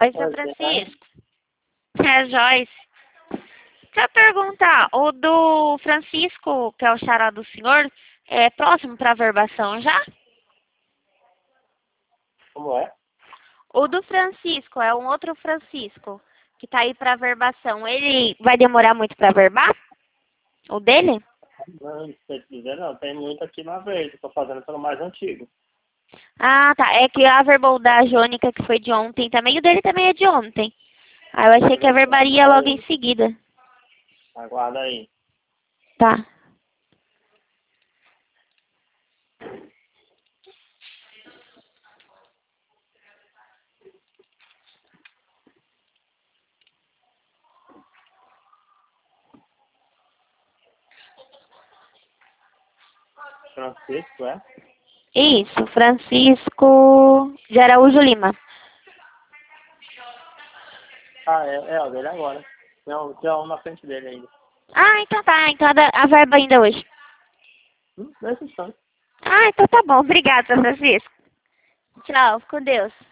Oi, seu Oi, você tá aí? Francisco. É, Joyce. Deixa eu perguntar, o do Francisco, que é o xará do senhor, é próximo para averbação já? Como é? O do Francisco, é um outro Francisco, que tá aí para averbação. Ele vai demorar muito para averbar? O dele? Não, não sei te dizer não. Tem muito aqui na vez. Eu tô fazendo pelo mais antigo. Ah, tá. É que averbou o da Jônica, que foi de ontem também, e o dele também é de ontem. Aí eu achei que averbaria logo em Aí, seguida. aguarda aí. Tá. Francisco, é? Isso, Francisco de Araújo Lima. Ah, é o dele agora. Tem um na frente dele ainda. Ah, então tá. Então a verba ainda hoje. Nesse instante. Ah, então tá bom. Obrigada, seu Francisco. Tchau, com Deus.